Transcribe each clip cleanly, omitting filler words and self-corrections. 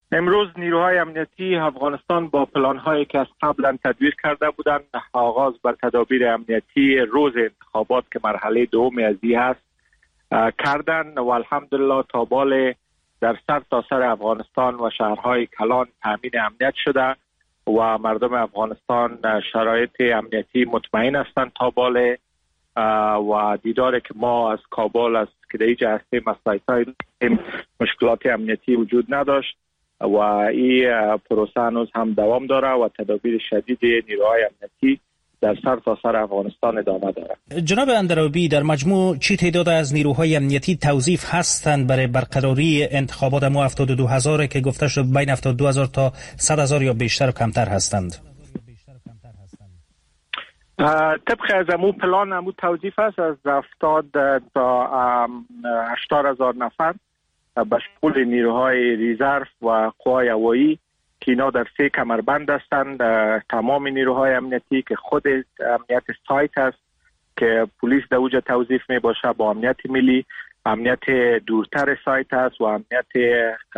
امروز نیروهای امنیتی افغانستان با پلان‌هایی که از قبلا تدویر کرده بودند آغاز بر تدابیر امنیتی روز انتخابات که مرحله دوم از این است کردند و الحمدلله تابال در سر تا سر افغانستان و شهرهای کلان تامین امنیت شده و مردم افغانستان شرایط امنیتی مطمئن هستند تابال و دیداره که ما از کابل از کدیج هستیم از سایت‌های مشکلات امنیتی وجود نداشت و این پروسه هنوز هم دوام داره و تدابیر شدید نیروهای امنیتی در سر تا سر افغانستان ادامه داره. جناب اندرابی، در مجموع چی تعداد از نیروهای امنیتی توظیف هستند برای برقراری انتخابات مو 72000 که گفته شد بین 72000 تا 100000 یا بیشتر و کمتر هستند؟ طبق از امو پلان امو توظیف است از 70 تا 80000 نفر به شمول نیروهای ریزرو و قوای هوایی که اینا در 3 کمربند هستند. تمام نیروهای امنیتی که خود امنیت سایت است که پلیس در اوج توظیف می باشه با امنیت ملی، امنیت دورتر سایت است و امنیت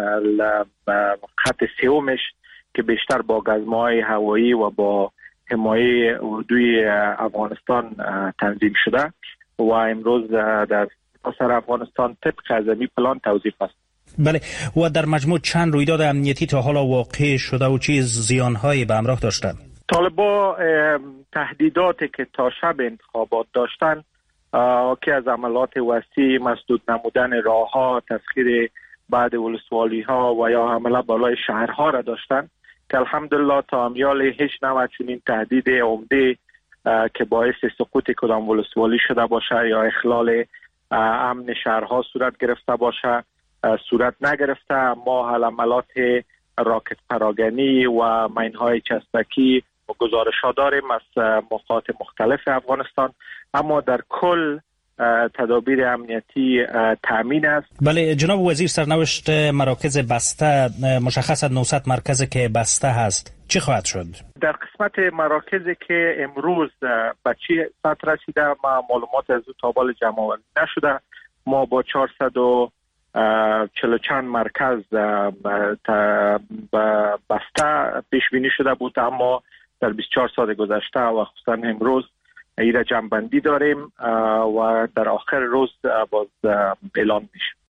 خط سومش که بیشتر با گزمه‌های هوایی و با حمایه اردوی افغانستان تنظیم شده و امروز در سر افغانستان طبق از این پلان توظیف است. بله، و در مجموع چند رویداد امنیتی تا حالا واقع شده و چه زیانهایی به همراه داشتند؟ طالبا تهدیداتی که تا شب انتخابات داشتن که از عملات وسیع مسدود نمودن راهها، تسخیر بعد ولسوالی ها و یا حمله بالای شهرها را داشتن که الحمدلله تا امیال هیچ نوع چنین تهدید عمده که باعث سقوط کدام ولسوالی شده باشه یا اخلال امن شهرها صورت گرفته باشه صورت نگرفته. ما عملات راکت پراگنی و مینهای چسبکی و گزارش‌ها داریم از نقاط مختلف افغانستان، اما در کل تدابیر امنیتی تامین است. بله جناب وزیر، سرنوشت مراکز بسته مشخص 900 مرکز که بسته هست چی خواهد شد؟ در قسمت مراکزی که امروز به چی سطح رسیده ما معلومات از او تابال جمع‌آوری نشده. ما با 440 چند مرکز بسته پیش بینی شده بود، اما در 24 ساعت گذشته و خصوصا امروز این را جمع بندی داریم و در آخر روز باز اعلان میشه.